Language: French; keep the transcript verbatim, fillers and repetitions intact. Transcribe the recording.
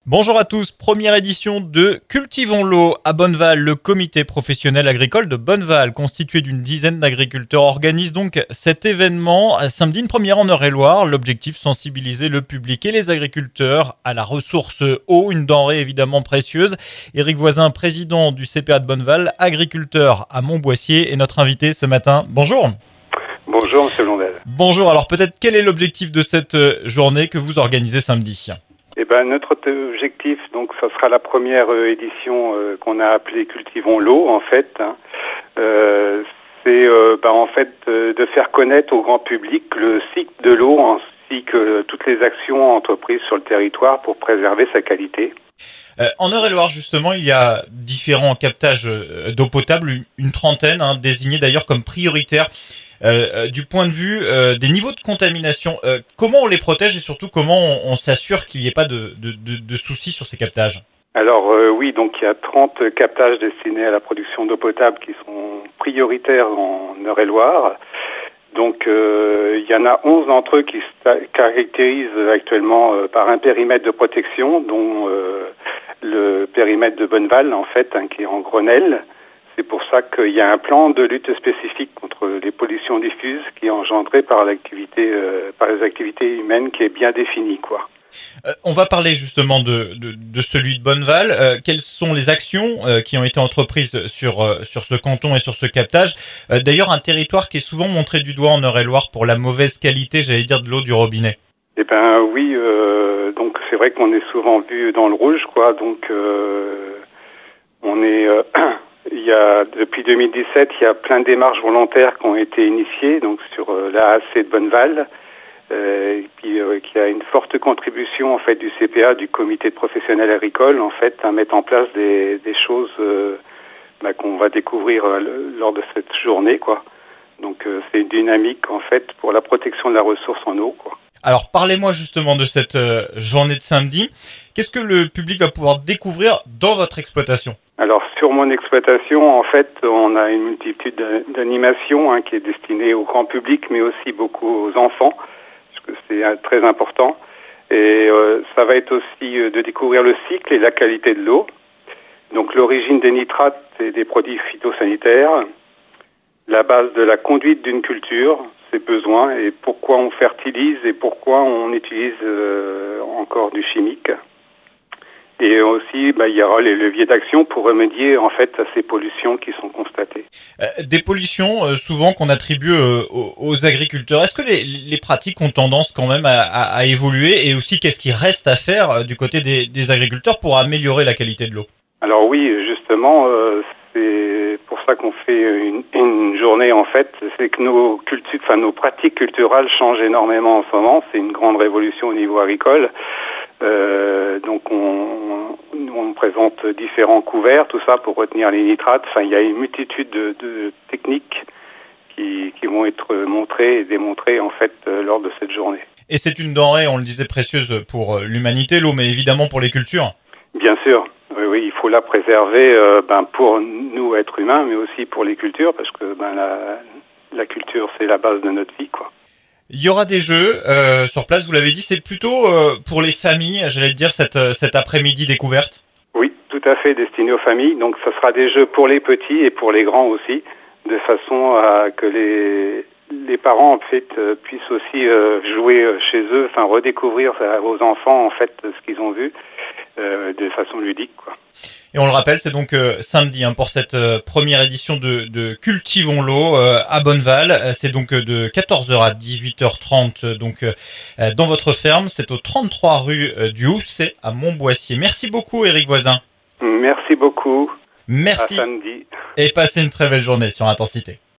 Bonjour à tous, première édition de Cultivons l'eau à Bonneval. Le comité professionnel agricole de Bonneval, constitué d'une dizaine d'agriculteurs, organise donc cet événement samedi, une première en Eure-et-Loire. L'objectif, sensibiliser le public et les agriculteurs à la ressource eau, une denrée évidemment précieuse. Éric Voisin, président du C P A de Bonneval, agriculteur à Montboissier, est notre invité ce matin. Bonjour. Bonjour Monsieur Blondel. Bonjour, alors peut-être quel est l'objectif de cette journée que vous organisez samedi ? Eh ben, notre objectif, donc, ça sera la première euh, édition euh, qu'on a appelée Cultivons l'eau, en fait. Hein. Euh, c'est, euh, ben, en fait, euh, de faire connaître au grand public le cycle de l'eau ainsi que toutes les actions entreprises sur le territoire pour préserver sa qualité. Euh, en Eure-et-Loire, justement, il y a différents captages d'eau potable, une, une trentaine, hein, désignés d'ailleurs comme prioritaires. Euh, du point de vue euh, des niveaux de contamination, euh, comment on les protège et surtout comment on, on s'assure qu'il n'y ait pas de, de, de, de soucis sur ces captages ? Alors euh, oui, donc il y a trente captages destinés à la production d'eau potable qui sont prioritaires en Eure-et-Loire. Donc euh, il y en a onze d'entre eux qui se caractérisent actuellement euh, par un périmètre de protection, dont euh, le périmètre de Bonneval, en fait, hein, qui est en Grenelle. C'est pour ça qu'il y a un plan de lutte spécifique contre les pollutions diffuses qui est engendré par l'activité, euh, par les activités humaines qui est bien défini, quoi. Euh, on va parler justement de, de, de celui de Bonneval. Euh, quelles sont les actions euh, qui ont été entreprises sur, euh, sur ce canton et sur ce captage ? euh, D'ailleurs, un territoire qui est souvent montré du doigt en Eure-et-Loire pour la mauvaise qualité, j'allais dire, de l'eau du robinet. Eh ben oui, euh, donc c'est vrai qu'on est souvent vu dans le rouge, quoi. Donc euh, on est... Euh, Il y a, depuis deux mille dix-sept, il y a plein de démarches volontaires qui ont été initiées, donc sur euh, l'A A C de Bonneval, euh, et puis euh, qui a une forte contribution en fait du C P A, du comité de professionnels agricoles, en fait, à mettre en place des, des choses euh, bah, qu'on va découvrir euh, lors de cette journée, quoi. Donc euh, c'est une dynamique en fait pour la protection de la ressource en eau, quoi. Alors parlez-moi justement de cette euh, journée de samedi. Qu'est-ce que le public va pouvoir découvrir dans votre exploitation ? Alors sur mon exploitation, en fait, on a une multitude d'animations hein, qui est destinée au grand public, mais aussi beaucoup aux enfants, parce que c'est euh, très important. Et euh, ça va être aussi euh, de découvrir le cycle et la qualité de l'eau. Donc l'origine des nitrates et des produits phytosanitaires, la base de la conduite d'une culture, ses besoins et pourquoi on fertilise et pourquoi on utilise euh, encore du chimique. Et aussi, bah, il y aura les leviers d'action pour remédier en fait à ces pollutions qui sont constatées. Euh, des pollutions euh, souvent qu'on attribue euh, aux, aux agriculteurs. Est-ce que les, les pratiques ont tendance quand même à, à, à évoluer et aussi qu'est-ce qui reste à faire euh, du côté des, des agriculteurs pour améliorer la qualité de l'eau ? Alors oui, justement, euh, c'est pour ça qu'on fait une, une journée en fait. C'est que nos cultures, enfin nos pratiques culturelles changent énormément en ce moment. C'est une grande révolution au niveau agricole. Euh, donc on, on présente différents couverts, tout ça pour retenir les nitrates. Enfin, il y a une multitude de, de techniques qui, qui vont être montrées et démontrées en fait euh, lors de cette journée. Et c'est une denrée, on le disait, précieuse pour l'humanité, l'eau, mais évidemment pour les cultures. Bien sûr, oui, oui, il faut la préserver euh, ben, pour nous êtres humains, mais aussi pour les cultures, parce que ben, la, la culture c'est la base de notre vie, quoi. Il y aura des jeux euh, sur place, vous l'avez dit, c'est plutôt euh, pour les familles, j'allais dire, cette, cet après-midi découverte ? Oui, tout à fait, destiné aux familles. Donc, ce sera des jeux pour les petits et pour les grands aussi, de façon à que les, les parents, en fait, euh, puissent aussi euh, jouer chez eux, enfin, redécouvrir aux enfants, en fait, ce qu'ils ont vu euh, de façon ludique, quoi. Et on le rappelle, c'est donc euh, samedi hein, pour cette euh, première édition de, de Cultivons l'eau euh, à Bonneval. Euh, c'est donc euh, de quatorze heures à dix-huit heures trente euh, donc, euh, dans votre ferme. C'est au trente-trois rue euh, du Housset à Montboissier. Merci beaucoup Éric Voisin. Merci beaucoup. Merci. À samedi. Et passez une très belle journée sur Intensité.